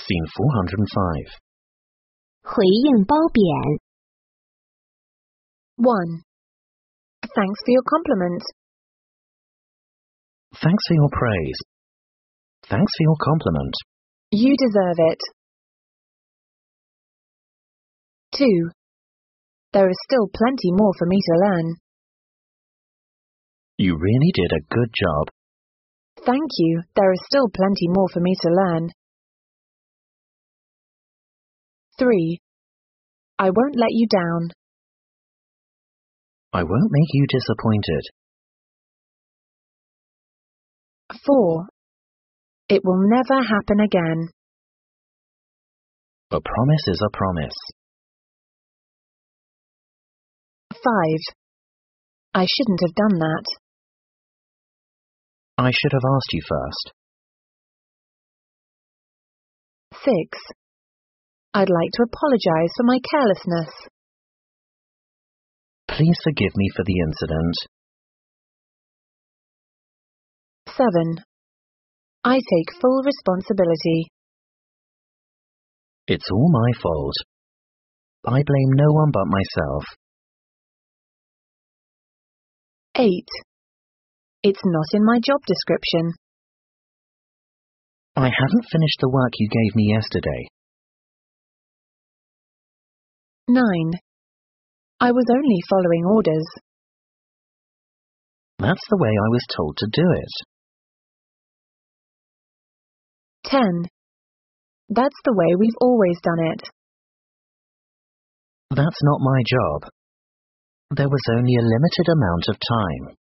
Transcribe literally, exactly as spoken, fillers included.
Scene four hundred five. 回应褒贬 one. Thanks for your compliment. Thanks for your praise. Thanks for your compliment. You deserve it. two. There is still plenty more for me to learn. You really did a good job. Thank you, there is still plenty more for me to learn. three. I won't let you down. I won't make you disappointed. four. It will never happen again. A promise is a promise. five. I shouldn't have done that. I should have asked you first. six. I'd like to apologize for my carelessness. Please forgive me for the incident. seven. I take full responsibility. It's all my fault. I blame no one but myself. eight. It's not in my job description. I haven't finished the work you gave me yesterday. nine. I was only following orders. That's the way I was told to do it. ten. That's the way we've always done it. That's not my job. There was only a limited amount of time.